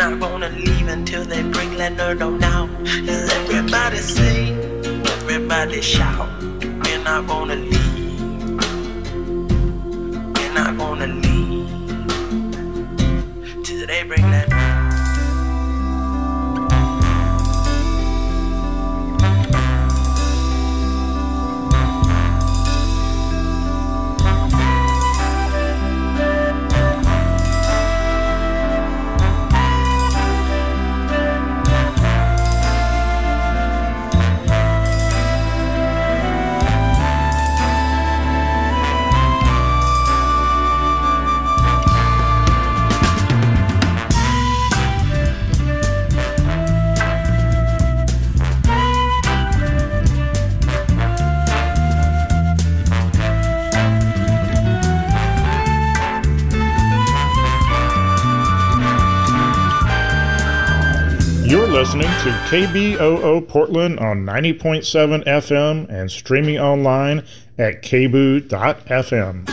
not gonna leave until they bring Leonardo now. Cause everybody sing, everybody shout. We're not gonna leave. We're not gonna leave till they bring Leonardo. You're listening to KBOO Portland on 90.7 FM and streaming online at kboo.fm.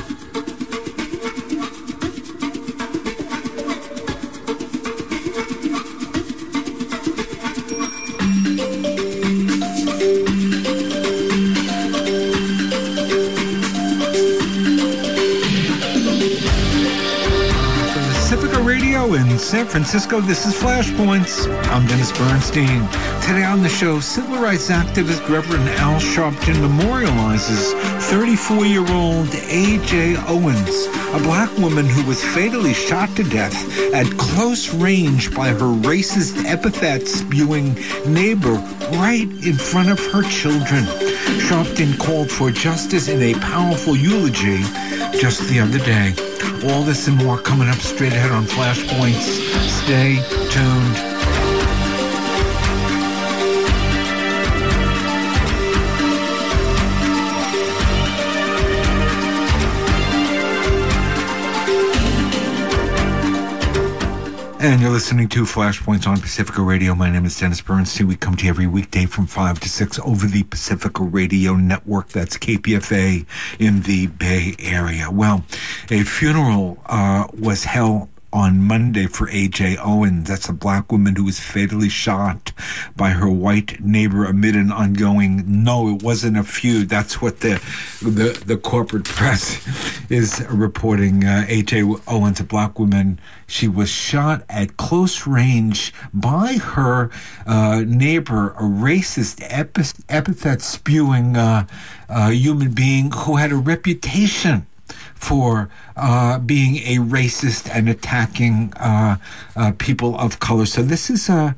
In San Francisco, this is Flashpoints. I'm Dennis Bernstein. Today on the show, civil rights activist Reverend Al Sharpton memorializes 34-year-old A.J. Owens, a black woman who was fatally shot to death at close range by her racist epithet-spewing neighbor right in front of her children. Sharpton called for justice in a powerful eulogy just the other day. All this and more coming up straight ahead on Flashpoints. Stay tuned. And you're listening to Flashpoints on Pacifica Radio. My name is Dennis Bernstein. We come to you every weekday from 5 to 6 over the Pacifica Radio Network. That's KPFA in the Bay Area. Well, a funeral was held on Monday for A.J. Owens. That's a black woman who was fatally shot by her white neighbor amid an ongoing, no, it wasn't a feud. That's what the corporate press is reporting. A.J. Owens, a black woman, she was shot at close range by her neighbor, a racist epithet-spewing human being who had a reputation for being a racist and attacking people of color. So this is a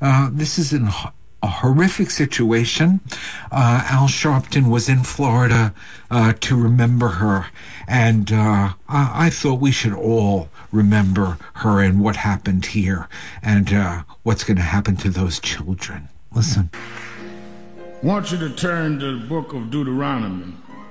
horrific situation. Al Sharpton was in Florida to remember her, and I thought we should all remember her and what happened here and what's going to happen to those children. Listen. I want you to turn to the book of Deuteronomy,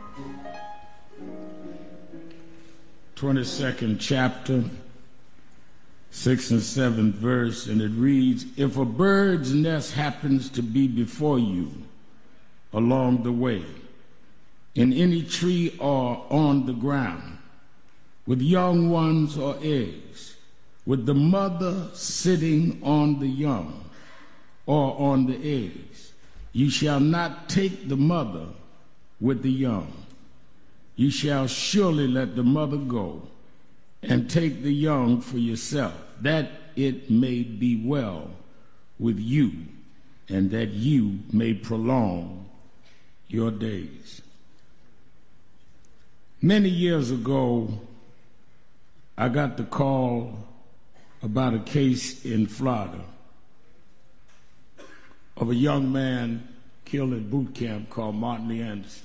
22nd chapter, 6th and 7th verse, and it reads, "If a bird's nest happens to be before you along the way, in any tree or on the ground, with young ones or eggs, with the mother sitting on the young or on the eggs, you shall not take the mother with the young. You shall surely let the mother go and take the young for yourself, that it may be well with you and that you may prolong your days." Many years ago, I got the call about a case in Florida of a young man killed at boot camp called Martin Lee Anderson,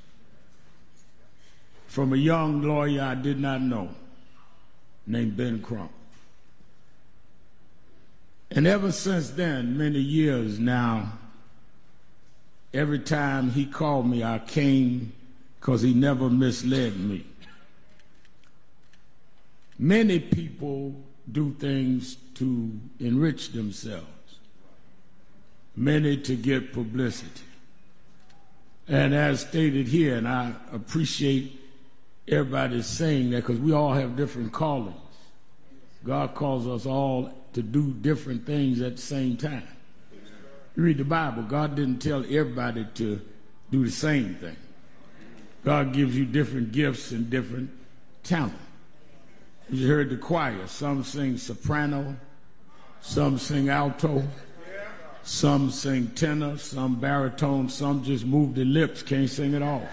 from a young lawyer I did not know named Ben Crump. And ever since then, many years now, every time he called me, I came because he never misled me. Many people do things to enrich themselves, many to get publicity. And as stated here, and I appreciate everybody saying that because we all have different callings. God calls us all to do different things at the same time. You read the Bible, God didn't tell everybody to do the same thing. God gives you different gifts and different talent. You heard the choir. Some sing soprano, some sing alto, some sing tenor, some baritone, some just move their lips, can't sing at all.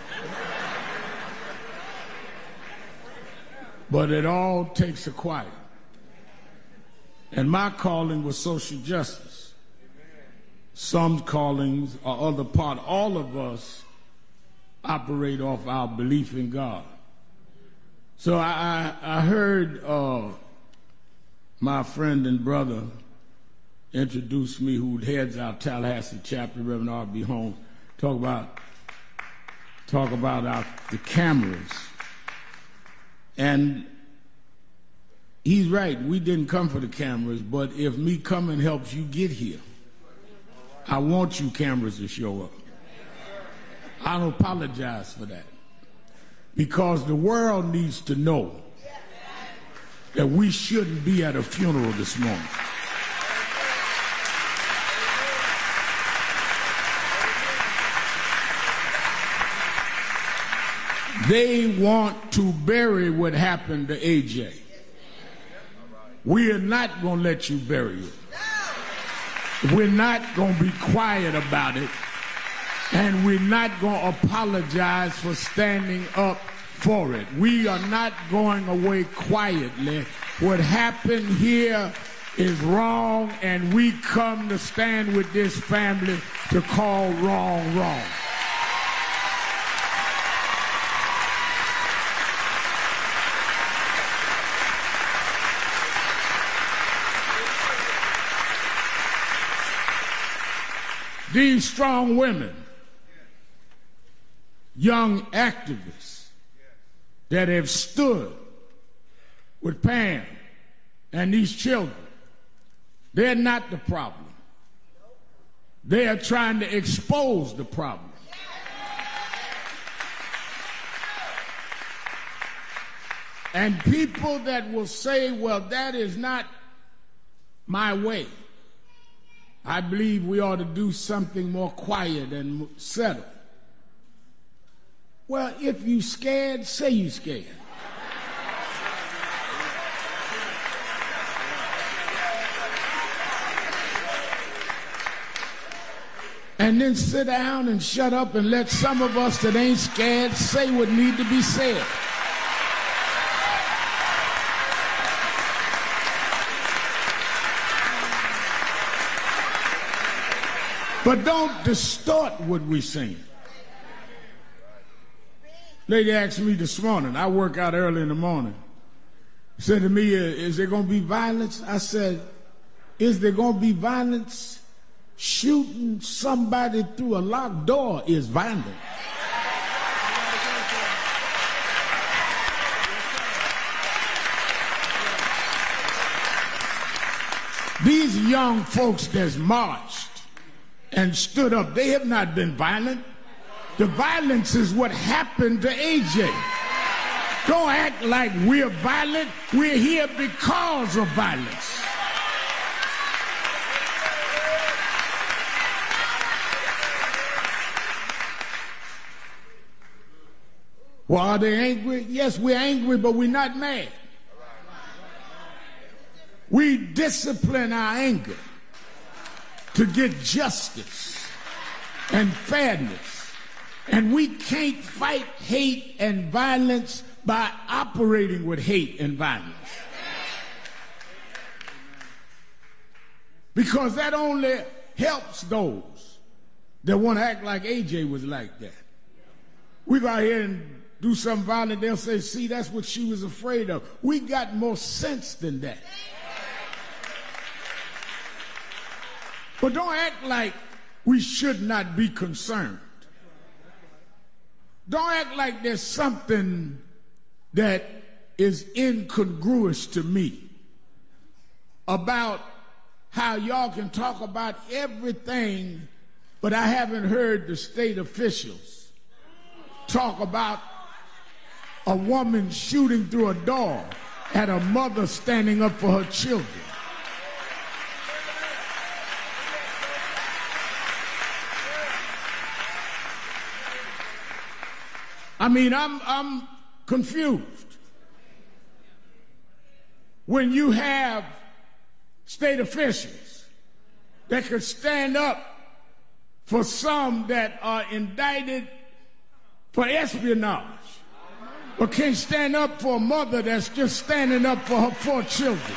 But it all takes a choir. And my calling was social justice. Some callings are other part. All of us operate off our belief in God. So I heard my friend and brother introduce me, who heads our Tallahassee chapter, Reverend R.B. Holmes, talk about the cameras. And he's right, we didn't come for the cameras, but if me coming helps you get here, I want you cameras to show up. I don't apologize for that. Because the world needs to know that we shouldn't be at a funeral this morning. They want to bury what happened to AJ. We are not going to let you bury it. We're not going to be quiet about it. And we're not going to apologize for standing up for it. We are not going away quietly. What happened here is wrong, and we come to stand with this family to call wrong wrong. These strong women, young activists that have stood with Pam and these children, they're not the problem. They are trying to expose the problem. And people that will say, well, that is not my way. I believe we ought to do something more quiet and settled. Well, if you scared, say you scared. And then sit down and shut up and let some of us that ain't scared say what need to be said. But don't distort what we're saying. Lady asked me this morning, I work out early in the morning, said to me, is there going to be violence? I said, is there going to be violence? Shooting somebody through a locked door is violent. These young folks that's marched and stood up, they have not been violent. The violence is what happened to AJ. Don't act like we're violent. We're here because of violence. Well, are they angry? Yes, we're angry, but we're not mad. We discipline our anger to get justice and fairness. And we can't fight hate and violence by operating with hate and violence. Because that only helps those that want to act like AJ was like that. We go out here and do something violent, they'll say, see, that's what she was afraid of. We got more sense than that. But don't act like we should not be concerned. Don't act like there's something that is incongruous to me about how y'all can talk about everything, but I haven't heard the state officials talk about a woman shooting through a door at a mother standing up for her children. I mean, I'm confused. When you have state officials that could stand up for some that are indicted for espionage, but can't stand up for a mother that's just standing up for her 4 children.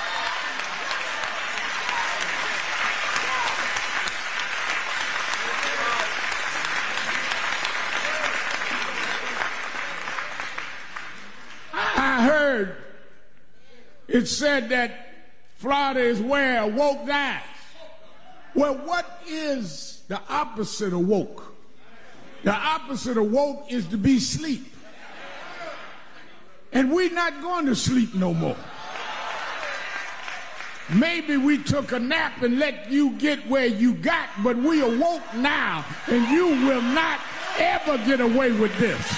I heard it said that Florida is where woke dies. Well, what is the opposite of woke? The opposite of woke is to be sleep. And we're not going to sleep no more. Maybe we took a nap and let you get where you got, but we awoke now, and you will not ever get away with this.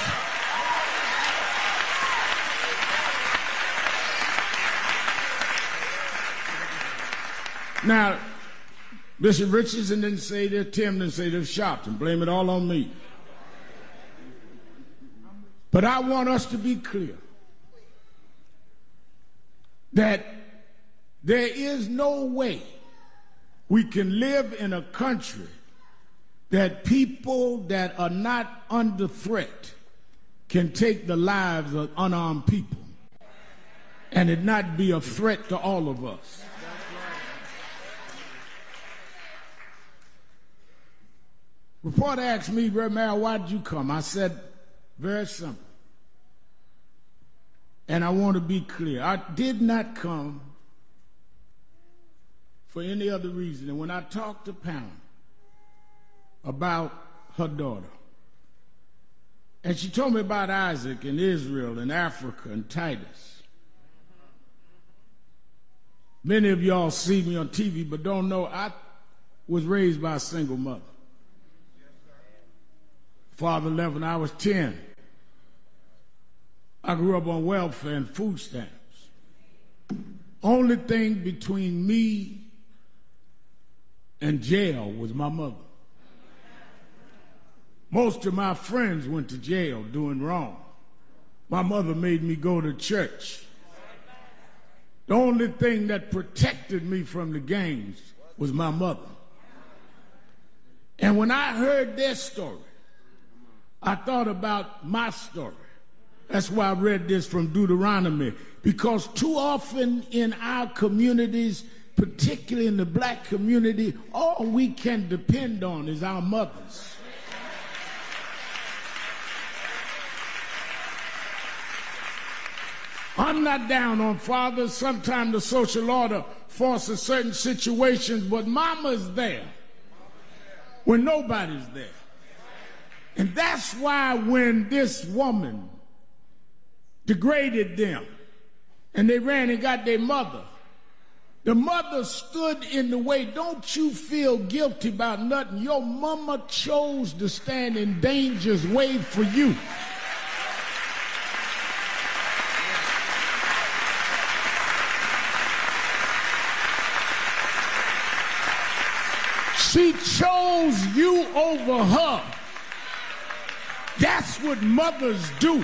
Now, Bishop Richardson didn't say this, Tim didn't say this, Sharpton. Blame it all on me. But I want us to be clear that there is no way we can live in a country that people that are not under threat can take the lives of unarmed people and it not be a threat to all of us. Reporter asked me, Reverend Mayor, why did you come? I said, very simple. And I want to be clear. I did not come for any other reason. And when I talked to Pam about her daughter, and she told me about Isaac and Israel and Africa and Titus. Many of y'all see me on TV but don't know I was raised by a single mother. Father left when I was 10. I grew up on welfare and food stamps. Only thing between me and jail was my mother. Most of my friends went to jail doing wrong. My mother made me go to church. The only thing that protected me from the gangs was my mother. And when I heard their story, I thought about my story. That's why I read this from Deuteronomy, because too often in our communities, particularly in the black community, all we can depend on is our mothers. I'm not down on fathers. Sometimes the social order forces certain situations, but mama's there when nobody's there. And that's why when this woman degraded them and they ran and got their mother, the mother stood in the way. Don't you feel guilty about nothing. Your mama chose to stand in danger's way for you. She chose you over her. That's what mothers do.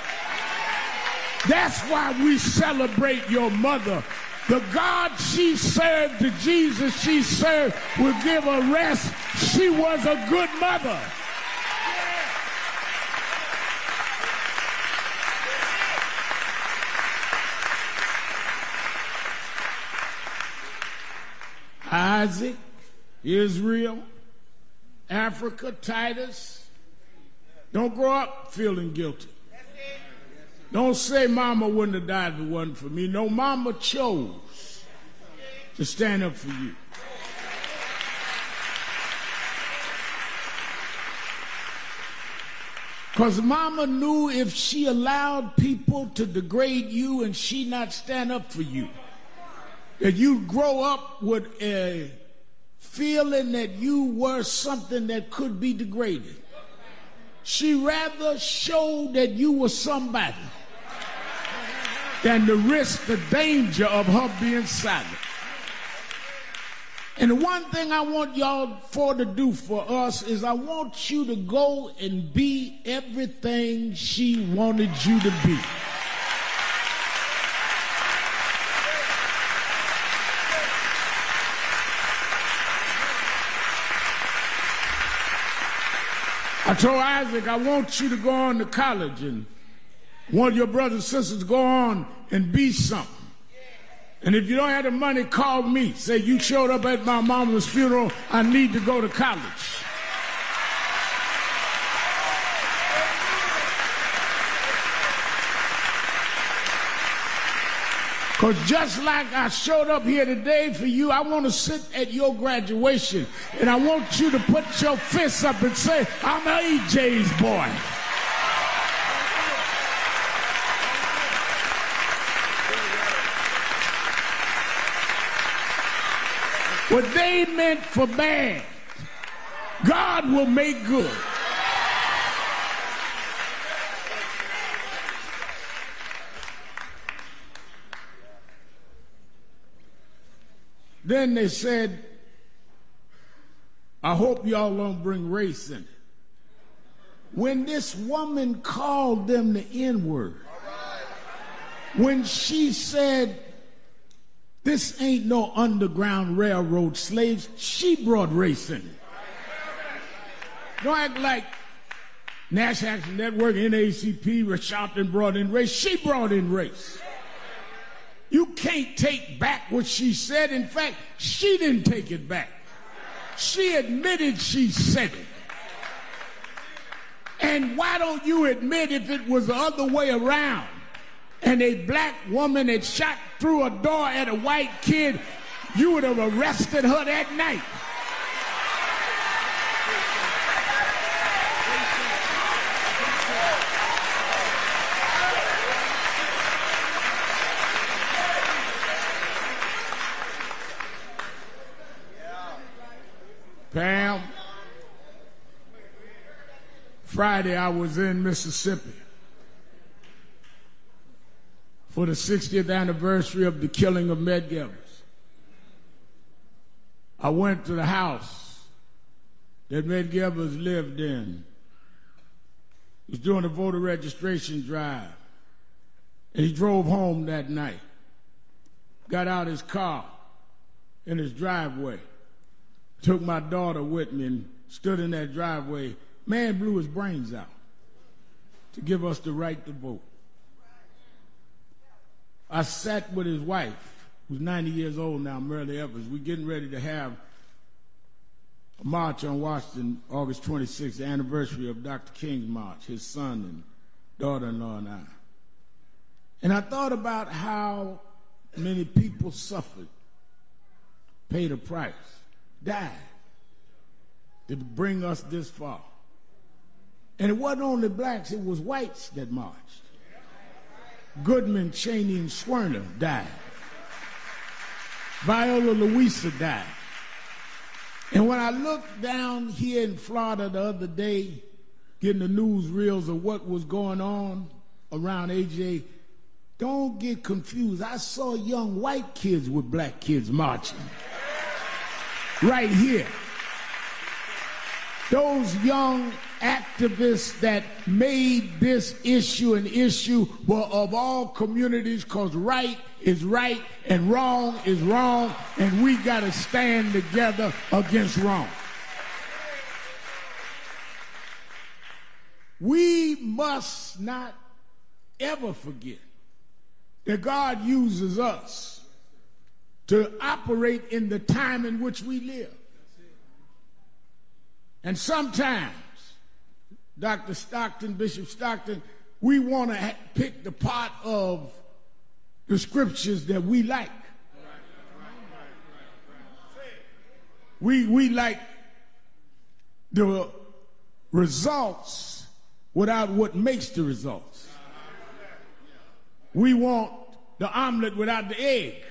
That's why we celebrate your mother. The God she served, the Jesus she served, will give her rest. She was a good mother. Isaac, Israel, Africa, Titus. Don't grow up feeling guilty. Don't say mama wouldn't have died if it wasn't for me. No, mama chose to stand up for you. Because mama knew if she allowed people to degrade you and she not stand up for you, that you'd grow up with a feeling that you were something that could be degraded. She rather showed that you were somebody than to risk the danger of her being silent. And the one thing I want y'all to do for us is I want you to go and be everything she wanted you to be. I told Isaac, I want you to go on to college and want your brothers and sisters to go on and be something. And if you don't have the money, call me. Say, you showed up at my mama's funeral. I need to go to college. Because just like I showed up here today for you, I want to sit at your graduation. And I want you to put your fists up and say, I'm AJ's boy. What they meant for bad, God will make good. Then they said, I hope y'all don't bring race in it. When this woman called them the N-word, when she said, this ain't no Underground Railroad slaves, she brought race in it. Don't act like National Action Network, NAACP, Rashomon brought in race. She brought in race. You can't take back what she said. In fact, she didn't take it back. She admitted she said it. And why don't you admit if it was the other way around and a black woman had shot through a door at a white kid, you would have arrested her that night. Pam, Friday I was in Mississippi for the 60th anniversary of the killing of Medgar Evers. I went to the house that Medgar Evers lived in. He was doing a voter registration drive, and he drove home that night, got out his car in his driveway, took my daughter with me and stood in that driveway. Man blew his brains out to give us the right to vote. I sat with his wife, who's 90 years old now, Merle Evers. We're getting ready to have a march on Washington, August 26th, the anniversary of Dr. King's march, his son and daughter-in-law and I. And I thought about how many people suffered, paid a price, died to bring us this far. And it wasn't only blacks, it was whites that marched. Goodman, Cheney, and Schwerner died. Viola Luisa died. And when I looked down here in Florida the other day, getting the newsreels of what was going on around AJ, don't get confused. I saw young white kids with black kids marching. Right here. Those young activists that made this issue an issue were of all communities, because right is right and wrong is wrong, and we got to stand together against wrong. We must not ever forget that God uses us to operate in the time in which we live. And sometimes, Dr. Stockton, Bishop Stockton, we want to pick the part of the scriptures that we like. We like the results without what makes the results. We want the omelet without the egg.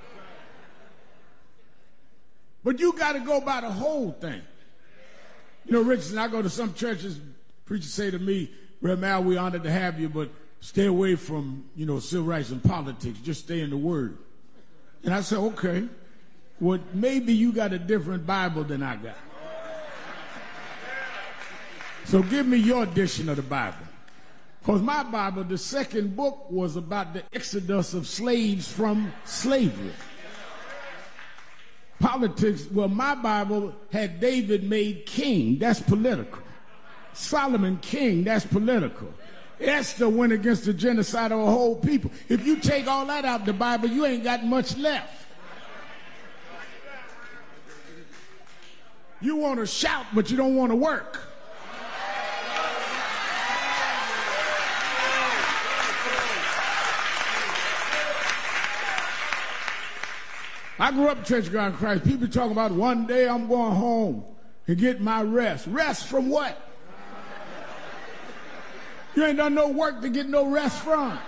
But you got to go by the whole thing. You know, Richardson, I go to some churches, preachers say to me, Reverend Al, we're honored to have you, but stay away from, civil rights and politics. Just stay in the Word. And I said, okay, well, maybe you got a different Bible than I got. So give me your edition of the Bible. Because my Bible, the second book, was about the exodus of slaves from slavery. Politics, well, my Bible had David made king. That's political. Solomon king. That's political. Esther went against the genocide of a whole people. If you take all that out of the Bible, you ain't got much left. You want to shout, but you don't want to work. I grew up in Church of God in Christ. People talking about one day I'm going home and get my rest. Rest from what? You ain't done no work to get no rest from.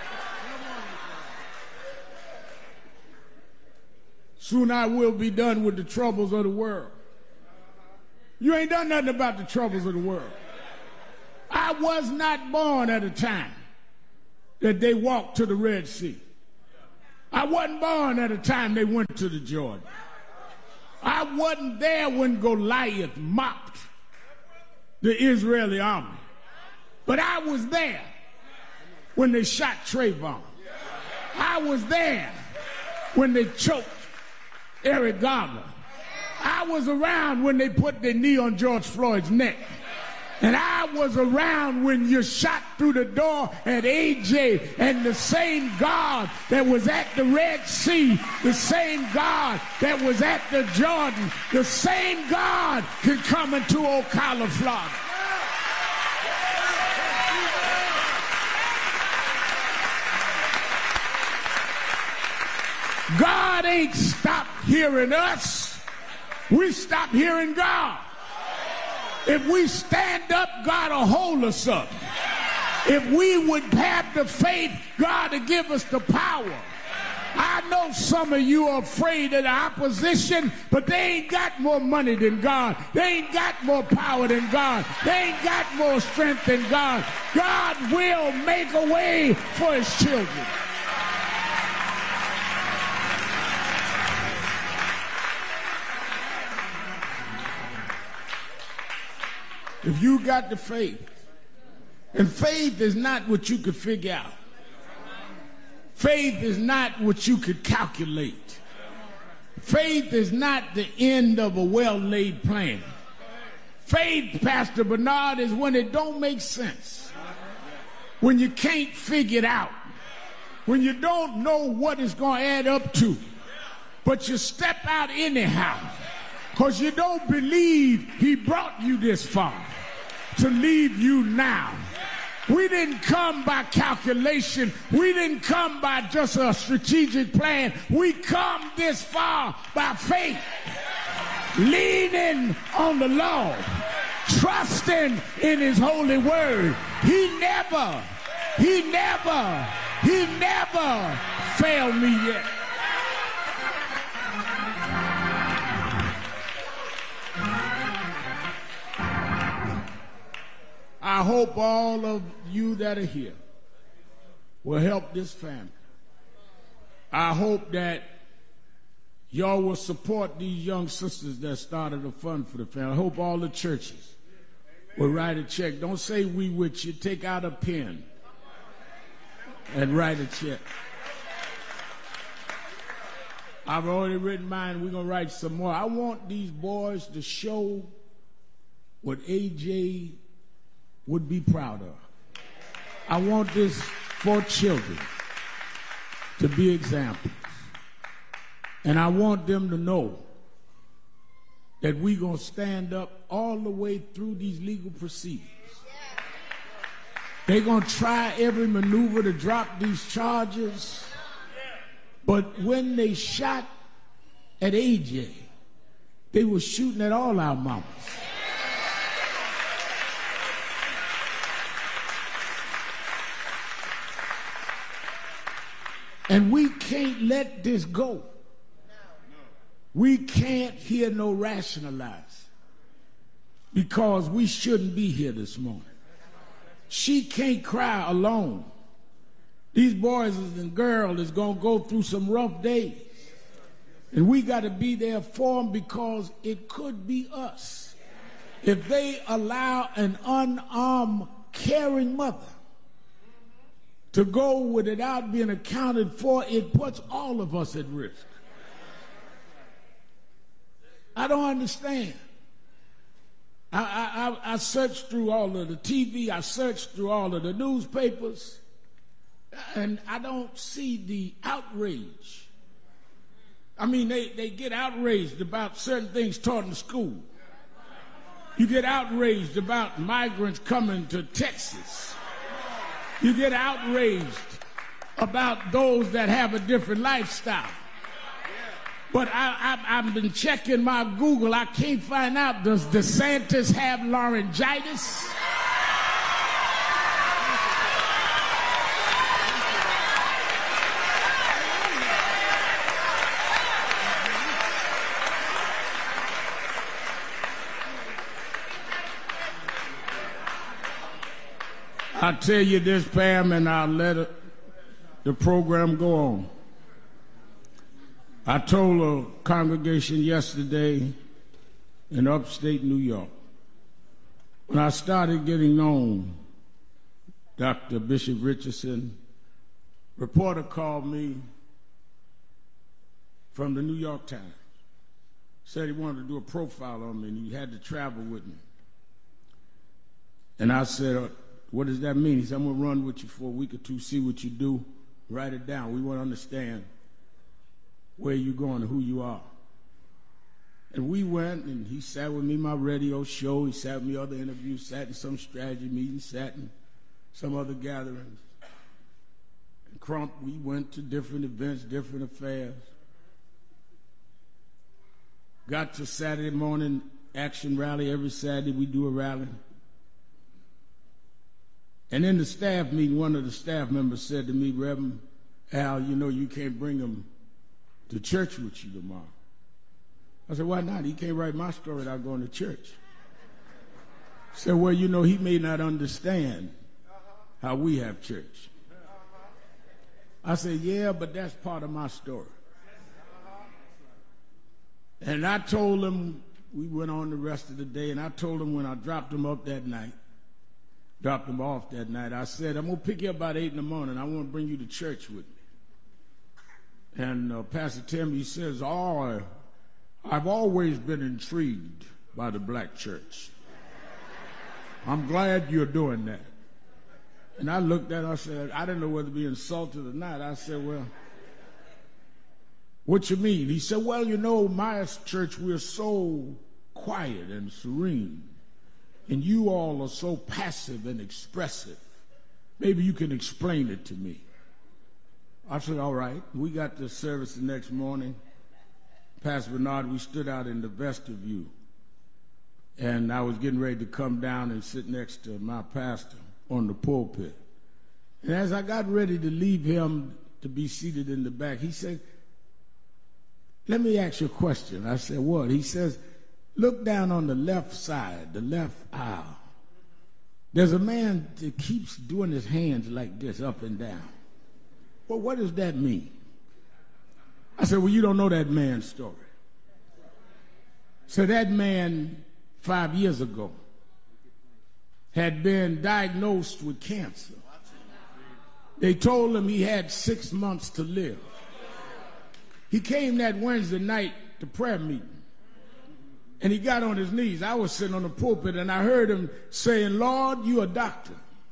Soon I will be done with the troubles of the world. You ain't done nothing about the troubles of the world. I was not born at a time that they walked to the Red Sea. I wasn't born at a time they went to the Jordan. I wasn't there when Goliath mocked the Israeli army. But I was there when they shot Trayvon. I was there when they choked Eric Garner. I was around when they put their knee on George Floyd's neck. And I was around when you shot through the door at AJ, and the same God that was at the Red Sea, the same God that was at the Jordan, the same God can come into Ocala, Florida. God ain't stopped hearing us. We stopped hearing God. If we stand up, God will hold us up. If we would have the faith, God will give us the power. I know some of you are afraid of the opposition, but they ain't got more money than God. They ain't got more power than God. They ain't got more strength than God. God will make a way for his children. If you got the faith, and faith is not what you could figure out. Faith is not what you could calculate. Faith is not the end of a well-laid plan. Faith, Pastor Bernard, is when it don't make sense. When you can't figure it out. When you don't know what it's going to add up to. But you step out anyhow. Because you don't believe he brought you this far to leave you now. We didn't come by calculation. We didn't come by just a strategic plan. We come this far by faith, leaning on the Lord, trusting in his holy word. He never failed me yet. I hope all of you that are here will help this family. I hope that y'all will support these young sisters that started a fund for the family. I hope all the churches will write a check. Don't say we with you. Take out a pen and write a check. I've already written mine. We're going to write some more. I want these boys to show what AJ would be proud of. I want this for children to be examples. And I want them to know that we're going to stand up all the way through these legal proceedings. They're going to try every maneuver to drop these charges. But when they shot at AJ, they were shooting at all our mamas. And we can't let this go. We can't hear no rationalize because we shouldn't be here this morning. She can't cry alone These boys and girls is going to go through some rough days. And we got to be there for them because it could be us. If they allow an unarmed, caring mother to go without being accounted for, it puts all of us at risk. I don't understand. I searched through all of the TV, I searched through all of the newspapers, and I don't see the outrage. I mean, they get outraged about certain things taught in school. You get outraged about migrants coming to Texas. You get outraged about those that have a different lifestyle. But I've been checking my Google. I can't find out, does DeSantis have laryngitis? I'll tell you this, Pam, and I'll let the program go on. I told a congregation yesterday in upstate New York, when I started getting known, Dr. Bishop Richardson, reporter called me from the New York Times, said he wanted to do a profile on me and he had to travel with me. And I said, what does that mean? He said, I'm going to run with you for a week or two, see what you do, write it down. We want to understand where you're going and who you are. And we went, and he sat with me in my radio show. He sat with me other interviews, sat in some strategy meetings, sat in some other gatherings. And Crump, we went to different events, different affairs. Got to Saturday morning action rally. Every Saturday we do a rally. And in the staff meeting, one of the staff members said to me, Reverend Al, you know you can't bring him to church with you tomorrow. I said, why not? He can't write my story without going to church. He said, well, you know, he may not understand how we have church. I said, yeah, but that's part of my story. And I told him, we went on the rest of the day, and I told him when I dropped him off that night, I said, I'm going to pick you up about 8 in the morning. I want to bring you to church with me. And Pastor Tim, he says, I've always been intrigued by the black church. I'm glad you're doing that. And I looked at him, I said, I didn't know whether to be insulted or not. I said, well, what you mean? He said, well, you know, my church, we're so quiet and serene. And you all are so passive and expressive. Maybe you can explain it to me. I said, all right. We got the service the next morning. Pastor Bernard, we stood out in the vestibule. And I was getting ready to come down and sit next to my pastor on the pulpit. And as I got ready to leave him to be seated in the back, he said, let me ask you a question. I said, what? He says, look down on the left side, the left aisle. There's a man that keeps doing his hands like this, up and down. Well, what does that mean? I said, well, you don't know that man's story. So that man, 5 years ago, had been diagnosed with cancer. They told him he had 6 months to live. He came that Wednesday night to prayer meeting. And he got on his knees. I was sitting on the pulpit and I heard him saying, Lord, you're a doctor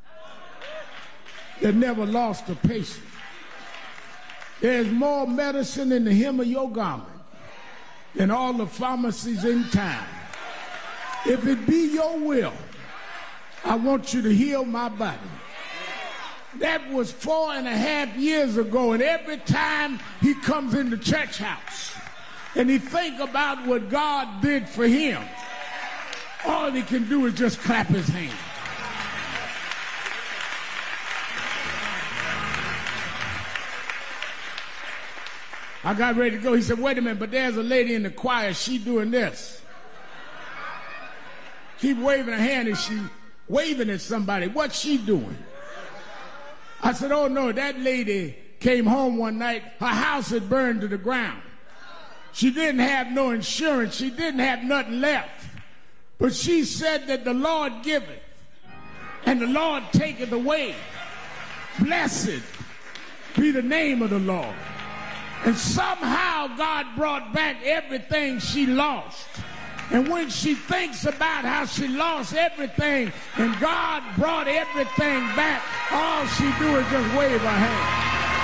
that never lost a patient. There's more medicine in the hem of your garment than all the pharmacies in town. If it be your will, I want you to heal my body. That was 4.5 years ago, and every time he comes in the church house and he think about what God did for him, all he can do is just clap his hands. I got ready to go. He said, wait a minute, but there's a lady in the choir. She doing this. Keep waving her hand and she waving at somebody. What's she doing? I said, oh no, that lady came home one night, her house had burned to the ground. She didn't have no insurance, she didn't have nothing left. But she said that the Lord giveth and the Lord taketh away. Blessed be the name of the Lord. And somehow God brought back everything she lost. And when she thinks about how she lost everything and God brought everything back, all she do is just wave her hand.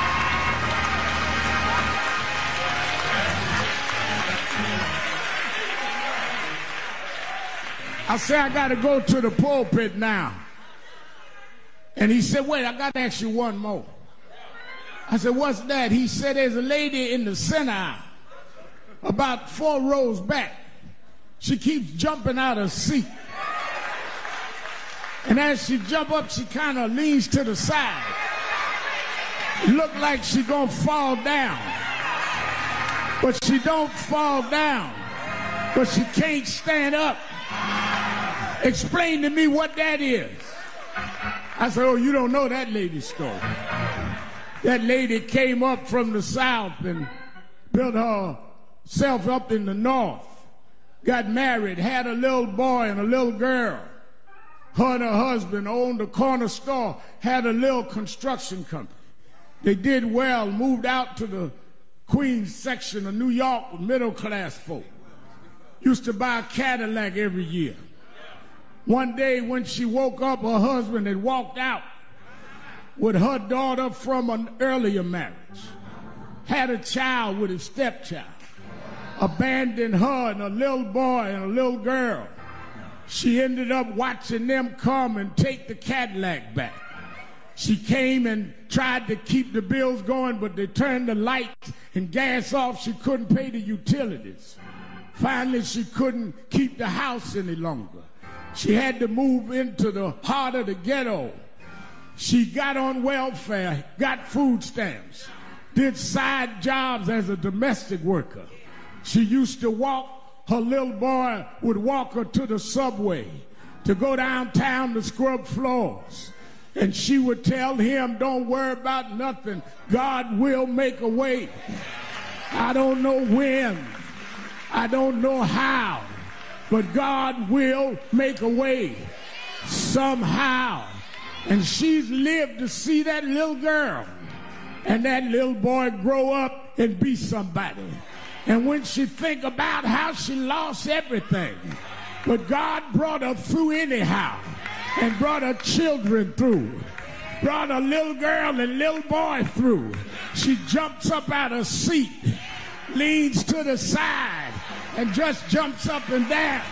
I said, I got to go to the pulpit now. And he said, wait, I got to ask you one more. I said, what's that? He said, there's a lady in the center aisle, about 4 rows back. She keeps jumping out of her seat. And as she jump up, she kind of leans to the side. It look like she gonna fall down. But she don't fall down. But she can't stand up. Explain to me what that is. I said, oh, you don't know that lady's story. That lady came up from the south and built herself up in the north. Got married, had a little boy and a little girl. Her and her husband owned a corner store, had a little construction company. They did well, moved out to the Queens section of New York with middle class folk. Used to buy a Cadillac every year. One day when she woke up, her husband had walked out with her daughter from an earlier marriage. Had a child with his stepchild. Abandoned her and a little boy and a little girl. She ended up watching them come and take the Cadillac back. She came and tried to keep the bills going, but they turned the lights and gas off. She couldn't pay the utilities. Finally, she couldn't keep the house any longer. She had to move into the heart of the ghetto. She got on welfare, got food stamps, did side jobs as a domestic worker. She used to walk, her little boy would walk her to the subway to go downtown to scrub floors. And she would tell him, don't worry about nothing. God will make a way. I don't know when. I don't know how. But God will make a way somehow. And she's lived to see that little girl and that little boy grow up and be somebody. And when she think about how she lost everything, but God brought her through anyhow and brought her children through, brought a little girl and little boy through, she jumps up out of her seat, leans to the side, and just jumps up and down.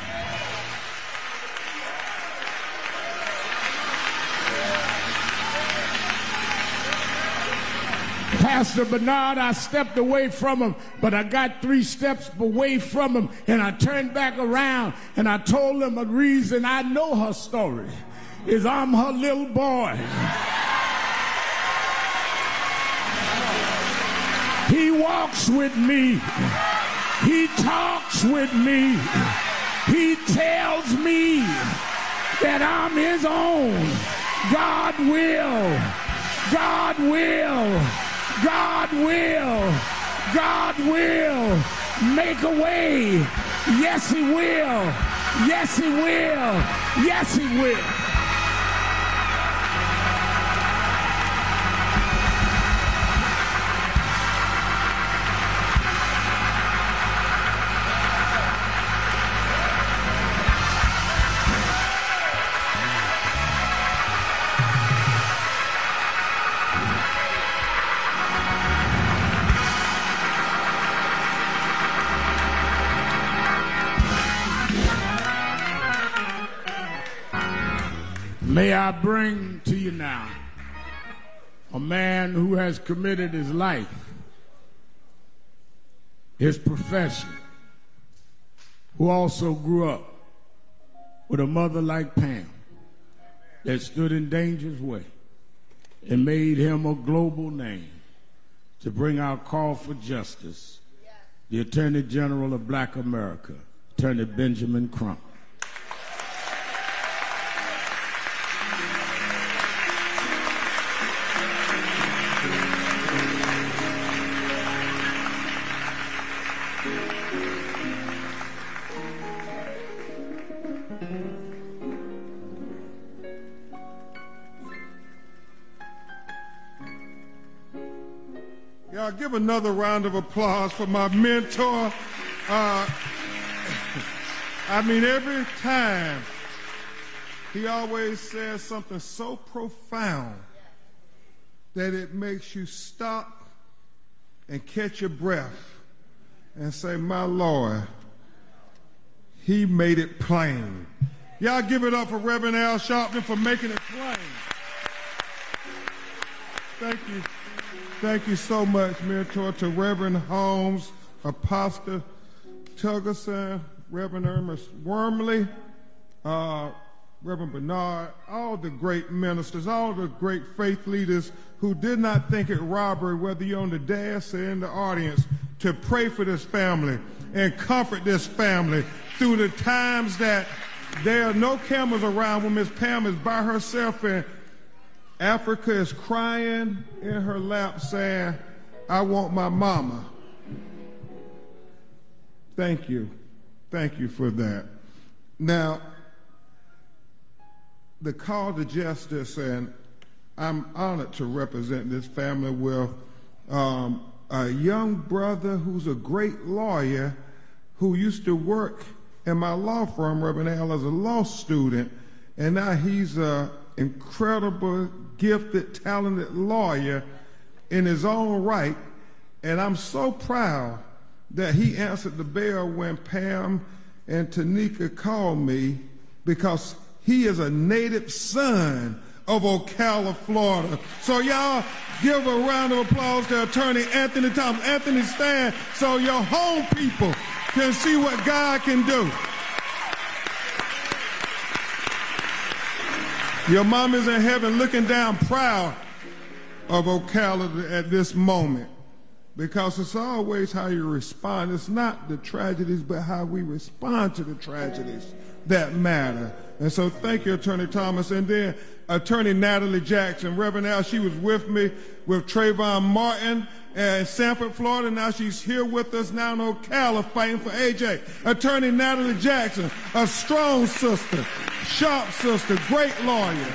Pastor Bernard, I stepped away from him, but I got 3 steps away from him, and I turned back around, and I told him a reason I know her story is I'm her little boy. He walks with me. He talks with me. He tells me that I'm his own. God will. God will. God will. God will make a way. Yes, he will. Yes, he will. Yes, he will. May I bring to you now a man who has committed his life, his profession, who also grew up with a mother like Pam that stood in danger's way and made him a global name to bring our call for justice, the Attorney General of Black America, Attorney Benjamin Crump. give another round of applause for my mentor. I mean, every time he always says something so profound that it makes you stop and catch your breath and say, my Lord, he made it plain. Y'all give it up for Reverend Al Sharpton for making it plain. Thank you. Thank you so much, mentor, to Reverend Holmes, Apostle Tuggerson, Reverend Ernest Wormley, Reverend Bernard, all the great ministers, all the great faith leaders who did not think it robbery, whether you're on the dais or in the audience, to pray for this family and comfort this family through the times that there are no cameras around when Miss Pam is by herself and Africa is crying in her lap saying, I want my mama. Thank you. Thank you for that. Now, the call to justice, and I'm honored to represent this family with a young brother who's a great lawyer who used to work in my law firm, Reverend Al, as a law student, and now he's an incredible, gifted, talented lawyer in his own right, and I'm so proud that he answered the bell when Pam and Tanika called me, because he is a native son of Ocala, Florida. So y'all give a round of applause to Attorney Anthony Thomas. Anthony, stand so your home people can see what God can do. Your mom is in heaven looking down proud of Ocala at this moment, because it's always how you respond. It's not the tragedies, but how we respond to the tragedies that matter. And so thank you, Attorney Thomas. And then Attorney Natalie Jackson. Reverend Al, she was with me with Trayvon Martin in Sanford, Florida. Now she's here with us now in Ocala fighting for AJ. Attorney Natalie Jackson, a strong sister, sharp sister, great lawyer.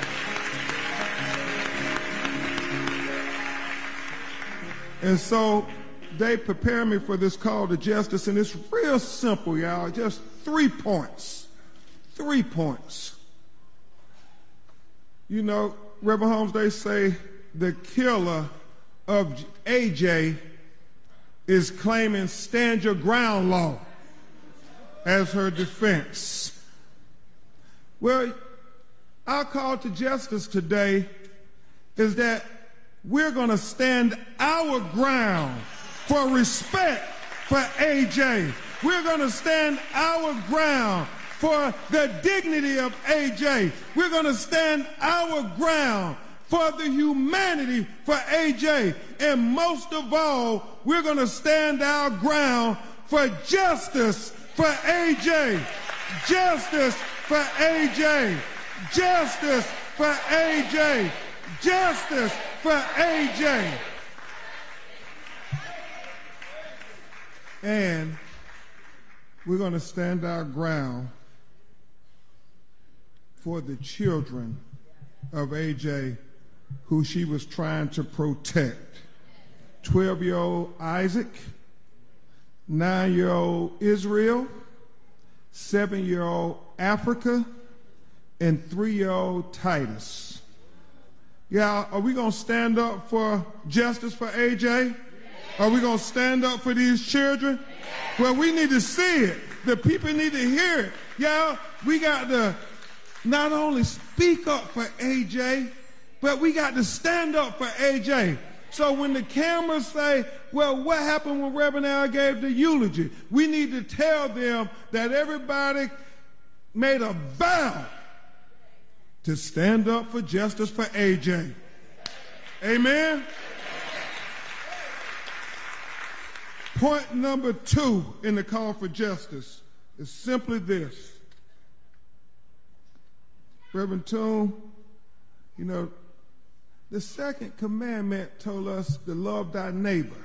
And so they prepared me for this call to justice, and it's real simple, y'all. Just 3 points. 3 points. You know, Reverend Holmes, they say the killer of AJ is claiming stand your ground law as her defense. Well, our call to justice today is that we're going to stand our ground for respect for AJ. We're going to stand our ground for the dignity of AJ. We're going to stand our ground for the humanity for AJ. And most of all, we're going to stand our ground for justice for AJ. Justice for AJ. Justice for AJ. Justice for AJ. And we're going to stand our ground for the children of AJ who she was trying to protect. 12-year-old Isaac, 9-year-old Israel, 7-year-old Africa, and 3-year-old Titus. Yeah, are we going to stand up for justice for AJ? Are we going to stand up for these children? Well, we need to see it. The people need to hear it. Yeah, we got to not only speak up for AJ, but we got to stand up for AJ. So when the cameras say, well, what happened when Reverend Al gave the eulogy? We need to tell them that everybody made a vow to stand up for justice for AJ. Amen? Point number 2 in the call for justice is simply this. Reverend Toon, you know, the second commandment told us to love thy neighbor.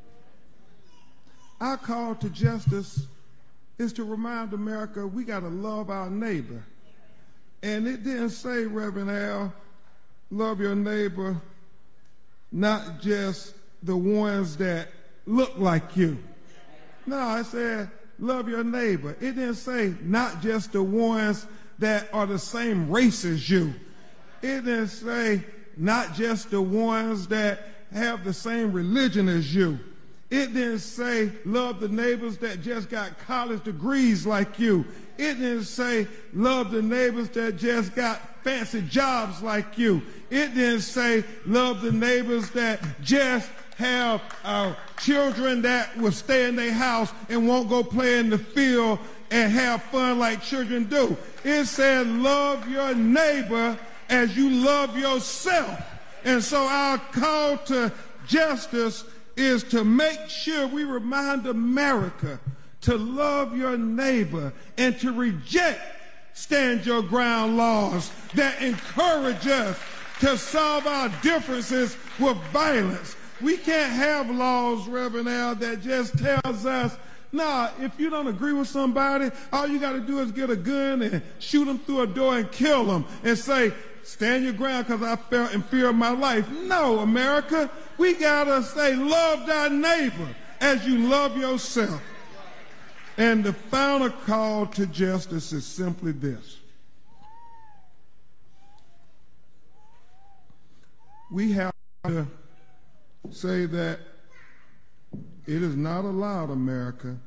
Our call to justice is to remind America we got to love our neighbor. And it didn't say, Reverend Al, love your neighbor, not just the ones that look like you. No, it said love your neighbor. It didn't say not just the ones that are the same race as you. It didn't say not just the ones that have the same religion as you. It didn't say love the neighbors that just got college degrees like you. It didn't say love the neighbors that just got fancy jobs like you. It didn't say love the neighbors that just have children that will stay in their house and won't go play in the field and have fun like children do. It said love your neighbor as you love yourself. And so our call to justice is to make sure we remind America to love your neighbor and to reject stand your ground laws that encourage us to solve our differences with violence. We can't have laws, Reverend Al, that just tells us, nah, if you don't agree with somebody, all you got to do is get a gun and shoot them through a door and kill them and say, stand your ground because I felt in fear of my life. No, America, we got to say, love thy neighbor as you love yourself. And the final call to justice is simply this. We have to say that it is not allowed, America,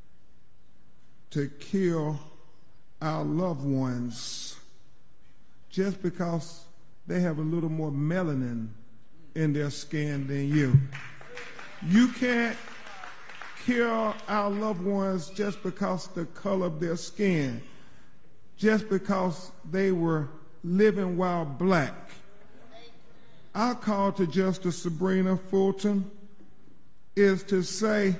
to kill our loved ones just because they have a little more melanin in their skin than you. You can't kill our loved ones just because the color of their skin, just because they were living while black. Our call to Justice Sabrina Fulton is to say,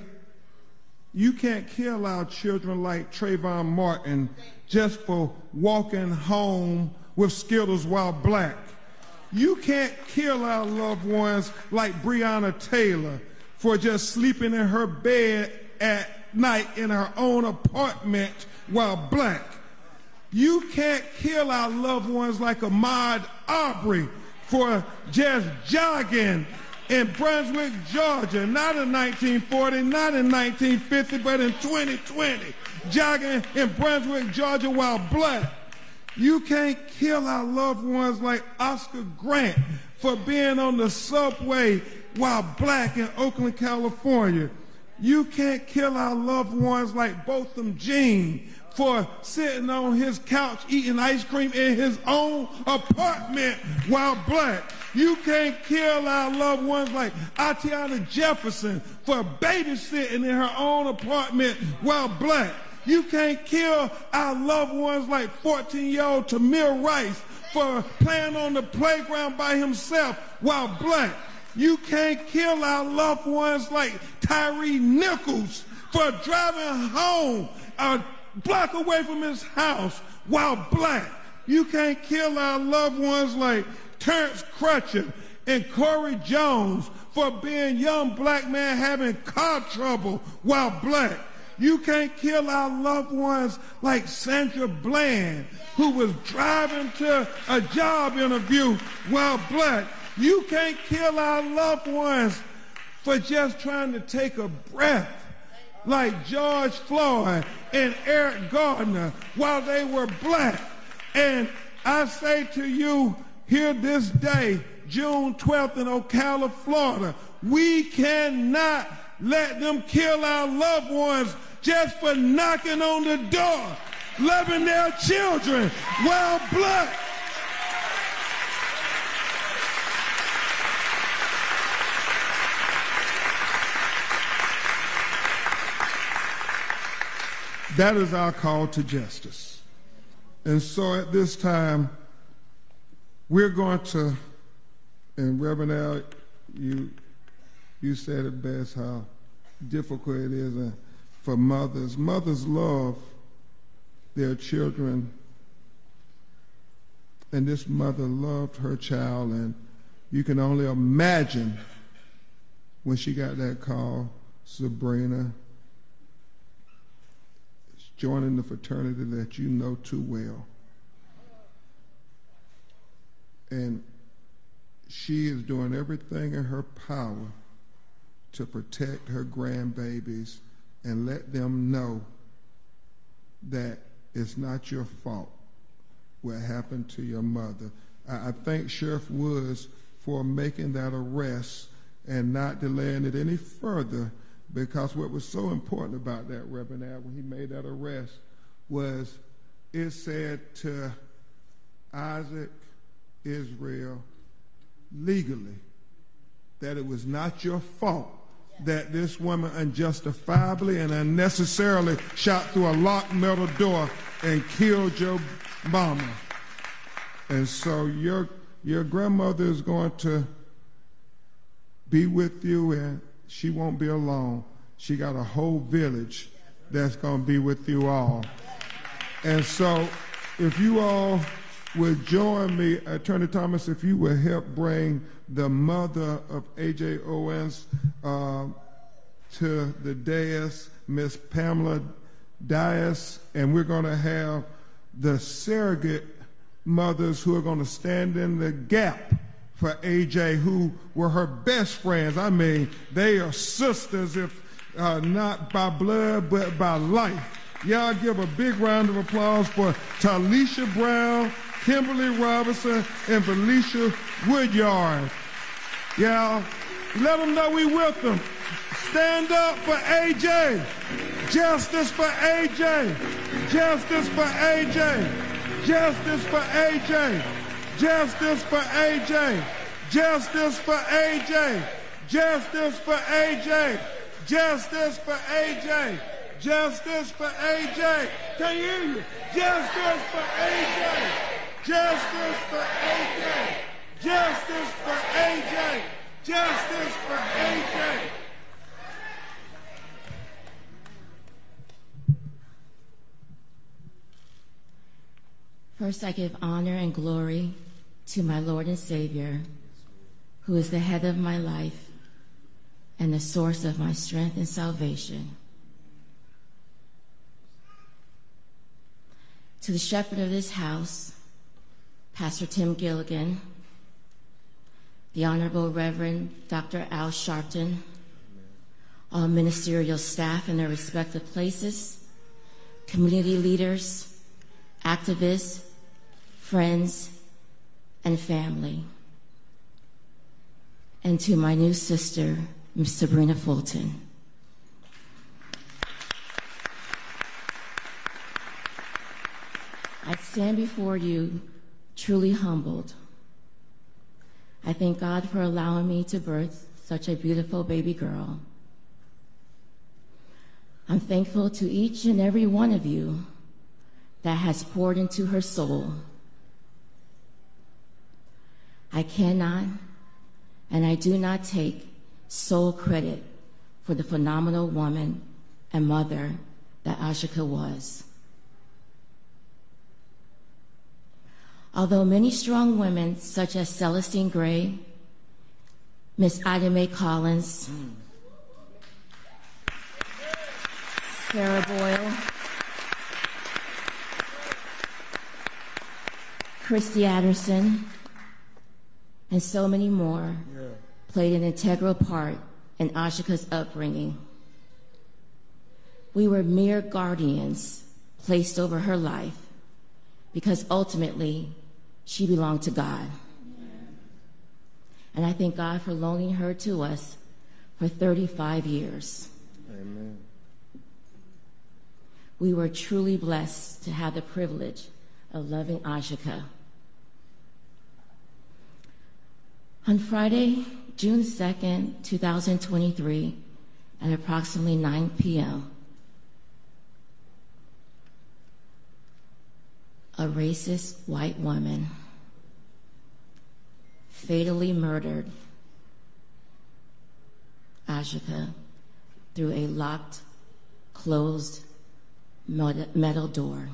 you can't kill our children like Trayvon Martin just for walking home with Skittles while black. You can't kill our loved ones like Breonna Taylor for just sleeping in her bed at night in her own apartment while black. You can't kill our loved ones like Ahmaud Arbery for just jogging in Brunswick, Georgia, not in 1940, not in 1950, but in 2020, jogging in Brunswick, Georgia while black. You can't kill our loved ones like Oscar Grant for being on the subway while black in Oakland, California. You can't kill our loved ones like Botham Jean for sitting on his couch eating ice cream in his own apartment while black. You can't kill our loved ones like Atiana Jefferson for babysitting in her own apartment while black. You can't kill our loved ones like 14-year-old Tamir Rice for playing on the playground by himself while black. You can't kill our loved ones like Tyree Nichols for driving home a block away from his house while black. You can't kill our loved ones like Terrence Crutcher and Corey Jones for being young black men having car trouble while black. You can't kill our loved ones like Sandra Bland, who was driving to a job interview while black. You can't kill our loved ones for just trying to take a breath like George Floyd and Eric Gardner while they were black. And I say to you here this day, June 12th in Ocala, Florida, we cannot let them kill our loved ones just for knocking on the door, loving their children while black. That is our call to justice. And so at this time, we're going to, and Reverend Al, you said it best how difficult it is for mothers. Mothers love their children, and this mother loved her child, and you can only imagine when she got that call, Sabrina, joining the fraternity that you know too well. And she is doing everything in her power to protect her grandbabies and let them know that it's not your fault what happened to your mother. I thank Sheriff Woods for making that arrest and not delaying it any further, because what was so important about that, Reverend Al, when he made that arrest, was it said to Isaac Israel legally that it was not your fault that this woman unjustifiably and unnecessarily shot through a locked metal door and killed your mama. And so your grandmother is going to be with you, and she won't be alone. She got a whole village that's going to be with you all. And so if you all would join me, Attorney Thomas, if you would help bring the mother of A.J. Owens to the dais, Miss Pamela Dias, and we're going to have the surrogate mothers who are going to stand in the gap for A.J., who were her best friends. I mean, they are sisters, if not by blood, but by life. Y'all give a big round of applause for Talisha Brown, Kimberly Robinson, and Felicia Woodyard. Y'all, let them know we with them. Stand up for A.J. Justice for A.J. Justice for A.J. Justice for A.J. Justice for A.J. Justice for A.J. Justice for A.J. Justice for A.J. Justice for A.J. Can you hear you? Justice for A.J. Justice for A.J. Justice for A.J. Justice for A.J. First, I give honor and glory to my Lord and Savior, who is the head of my life and the source of my strength and salvation. To the shepherd of this house, Pastor Tim Gilligan, the Honorable Reverend Dr. Al Sharpton, all ministerial staff in their respective places, community leaders, activists, friends, and family. And to my new sister, Ms. Sabrina Fulton. I stand before you truly humbled. I thank God for allowing me to birth such a beautiful baby girl. I'm thankful to each and every one of you that has poured into her soul. I cannot and I do not take sole credit for the phenomenal woman and mother that Ashika was. Although many strong women, such as Celestine Gray, Miss Ida Mae Collins, Sarah Boyle, Christy Anderson, and so many more played an integral part in Ashika's upbringing. We were mere guardians placed over her life because ultimately she belonged to God. And I thank God for loaning her to us for 35 years. Amen. We were truly blessed to have the privilege of loving Ashika. On Friday, June 2nd, 2023, at approximately 9 p.m., a racist white woman fatally murdered Ashika through a locked, closed metal door.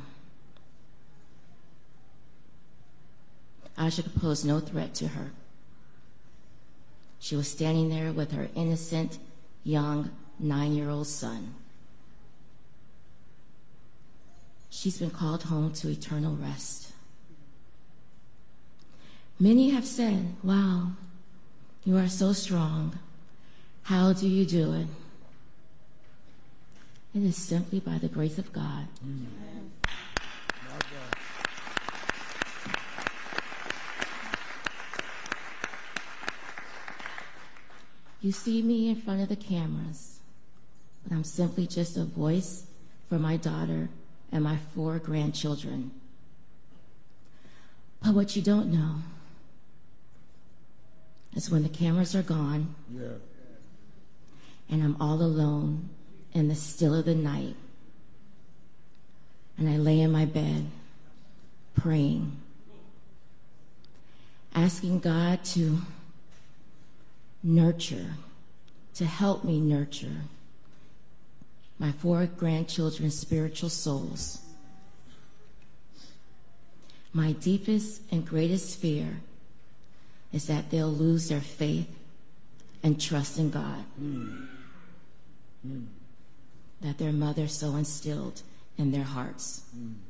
Ashika posed no threat to her. She was standing there with her innocent, young 9-year-old son. She's been called home to eternal rest. Many have said, wow, you are so strong. How do you do it? It is simply by the grace of God. You see me in front of the cameras, but I'm simply just a voice for my daughter and my 4 grandchildren. But what you don't know is when the cameras are gone, and I'm all alone in the still of the night, and I lay in my bed praying, asking God to nurture, to help me nurture my 4 grandchildren's spiritual souls. My deepest and greatest fear is that they'll lose their faith and trust in God that their mother so instilled in their hearts.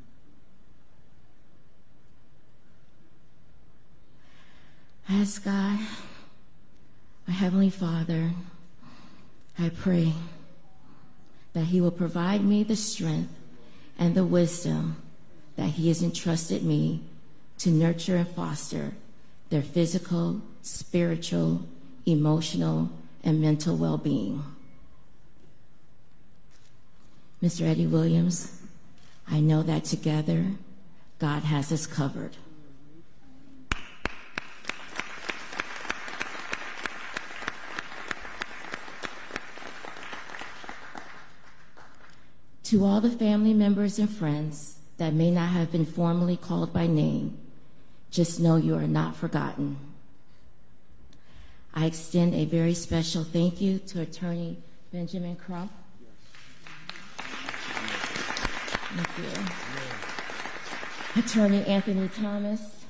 I ask God, my Heavenly Father, I pray that He will provide me the strength and the wisdom that He has entrusted me to nurture and foster their physical, spiritual, emotional, and mental well-being. Mr. Eddie Williams, I know that together, God has us covered. To all the family members and friends that may not have been formally called by name, just know you are not forgotten. I extend a very special thank you to Attorney Benjamin Crump. Thank you. Attorney Anthony Thomas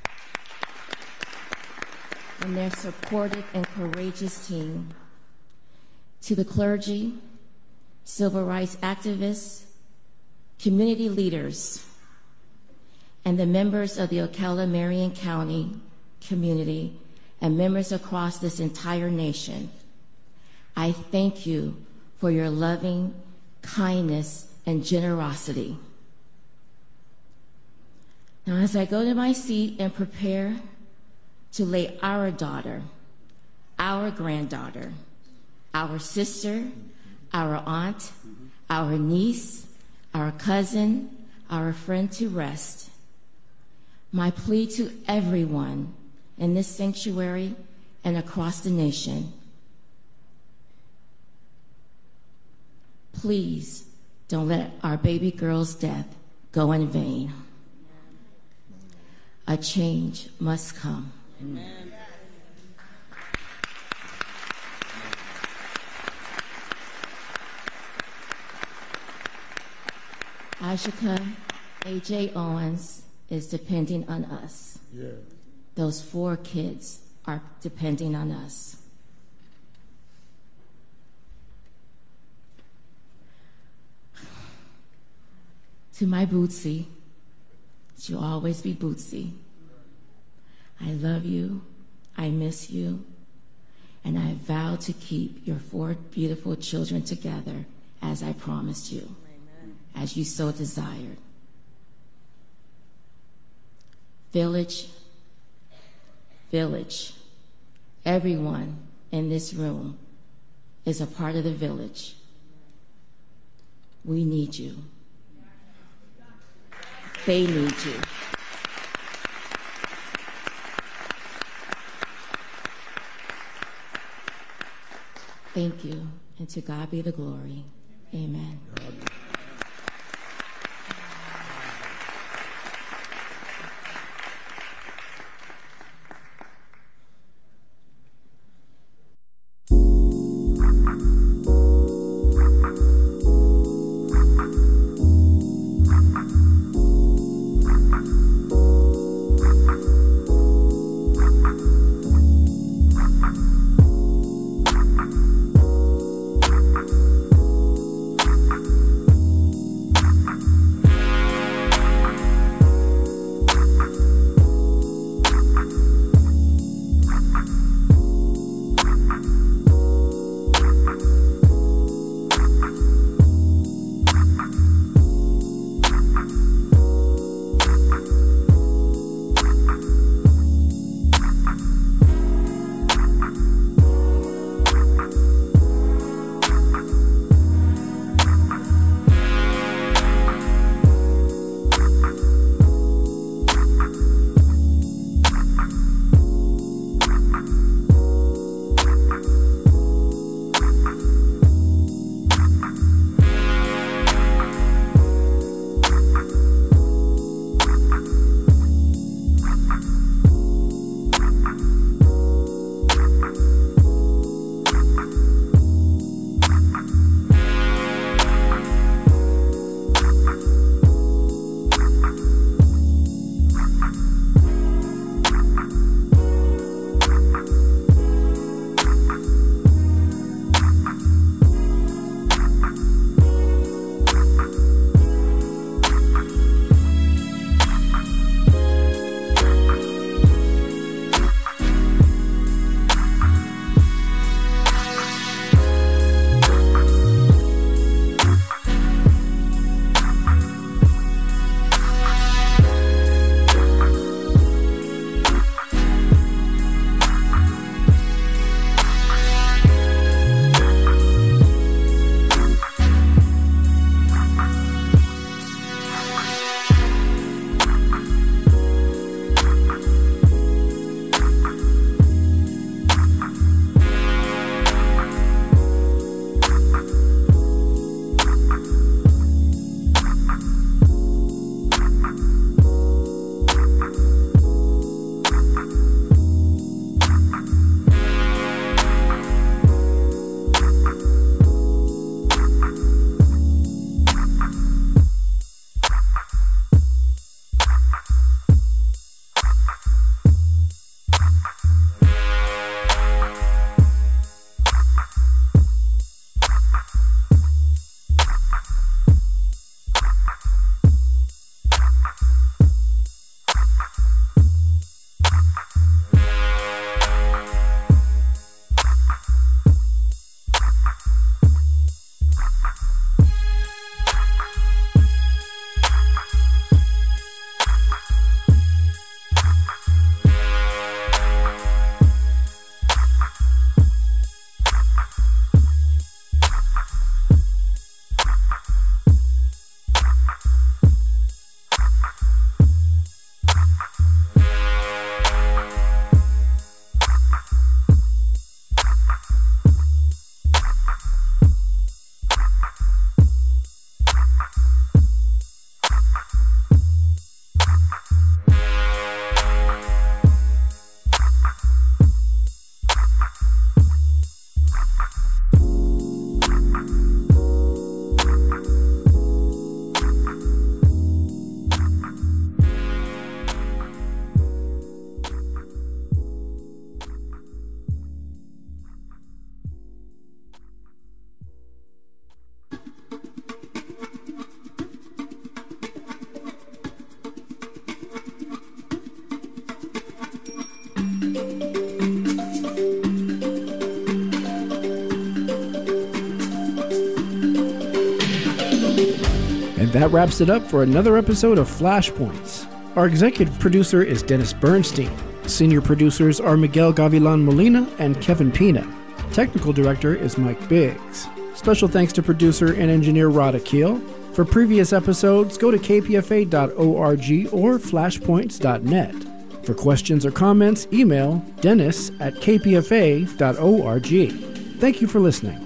and their supportive and courageous team. To the clergy, civil rights activists, community leaders, and the members of the Ocala Marion County community and members across this entire nation, I thank you for your loving kindness and generosity. Now, as I go to my seat and prepare to lay our daughter, our granddaughter, our sister, our aunt, our niece, our cousin, our friend to rest, my plea to everyone in this sanctuary and across the nation, please don't let our baby girl's death go in vain. A change must come. Amen. Ashika A.J. Owens is depending on us. Yeah. Those 4 kids are depending on us. To my Bootsy, you'll always be Bootsy. I love you, I miss you, and I vow to keep your 4 beautiful children together as I promised you. As you so desired. Village, village, everyone in this room is a part of the village. We need you. They need you. Thank you, and to God be the glory. Amen. That wraps it up for another episode of Flashpoints. Our executive producer is Dennis Bernstein. Senior producers are Miguel Gavilan Molina and Kevin Pina. Technical director is Mike Biggs. Special thanks to producer and engineer Rod Akil. For previous episodes, go to kpfa.org or flashpoints.net. For questions or comments, email dennis@kpfa.org. Thank you for listening.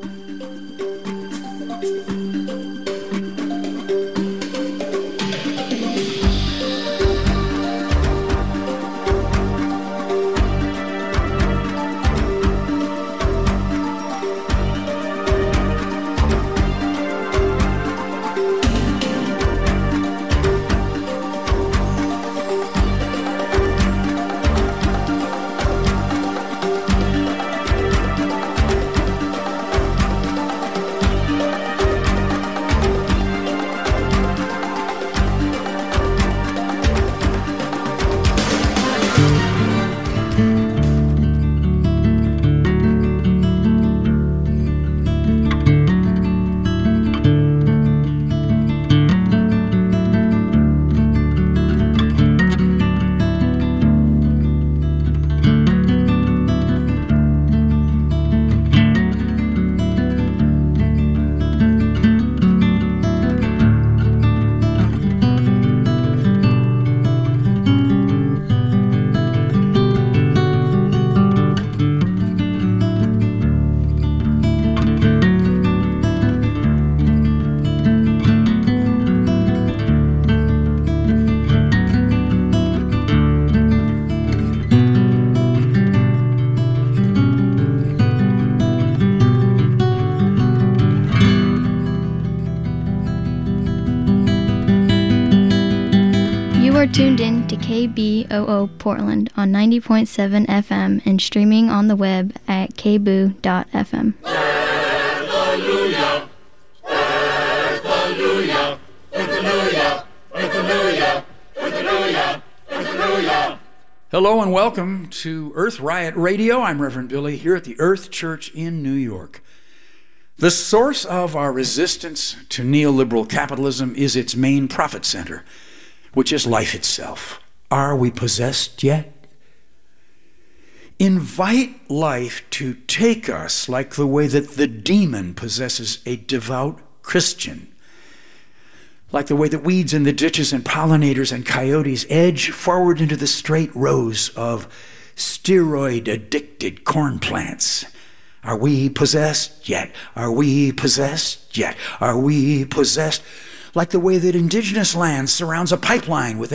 Tuned in to KBOO Portland on 90.7 FM and streaming on the web at kboo.fm. Hallelujah, hallelujah, hallelujah, hallelujah, hallelujah, hallelujah. Hello and welcome to Earth Riot Radio. I'm Reverend Billy here at the Earth Church in New York. The source of our resistance to neoliberal capitalism is its main profit center, which is life itself. Are we possessed yet? Invite life to take us like the way that the demon possesses a devout Christian. Like the way that weeds in the ditches and pollinators and coyotes edge forward into the straight rows of steroid-addicted corn plants. Are we possessed yet? Are we possessed yet? Are we possessed? Like the way that indigenous land surrounds a pipeline with